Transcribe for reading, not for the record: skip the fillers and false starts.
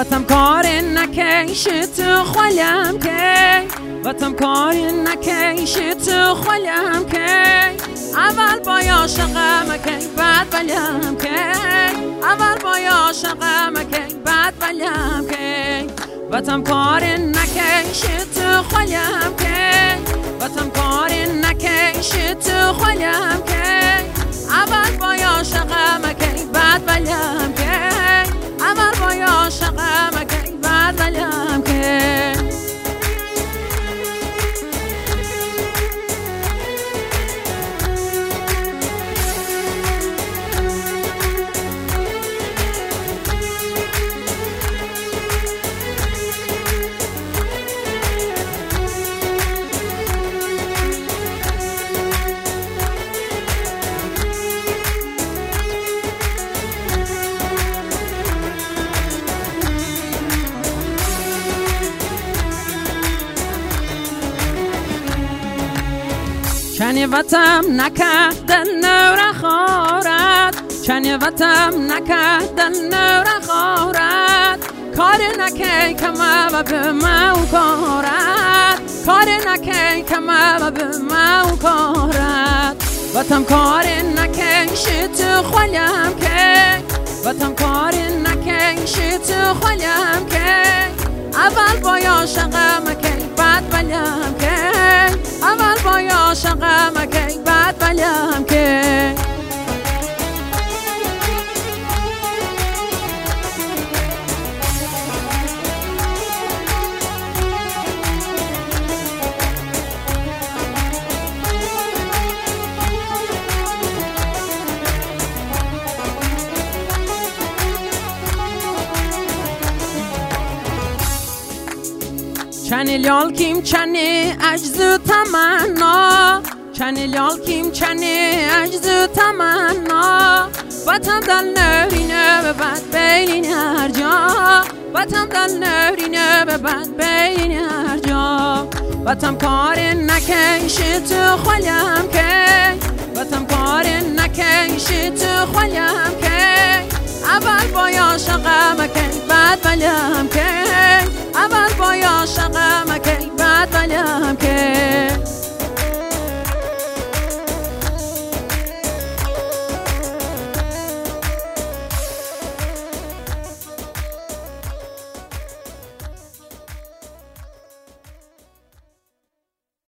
واتم کار نکیش تو خولم که واتم کار نکیش تو خولم که اول با عاشقم که بعد بلم که اول با عاشقم که بعد بلم که واتم کار نکیش تو خولم که واتم کار نکیش تو خولم که اول با عاشقم که بعد بلم که اول با عاشقم که بعد بلم که چنی واتم نکردن نور خورد چنی واتم نکردن نور خورد کار نکی کما و به ما کارد کار نکی کما و به ما کارد واتم کار نکیش تو خولم که واتم کار نکیش تو خولم که اول با عاشقم که بعد بلم که اول با عاشقم که بعد بلم که چنی لیال کیم چنی عجز و تمنا چنی لیال کیم چنی عجز و تمنا واتم دل نرینه به بد بین هر جا واتم دل نرینه به بد بین هر جا واتم کار نکیش تو خولم که واتم کار نکیش تو خولم که اول با عاشقم که بعد بلم که اول با عاشقم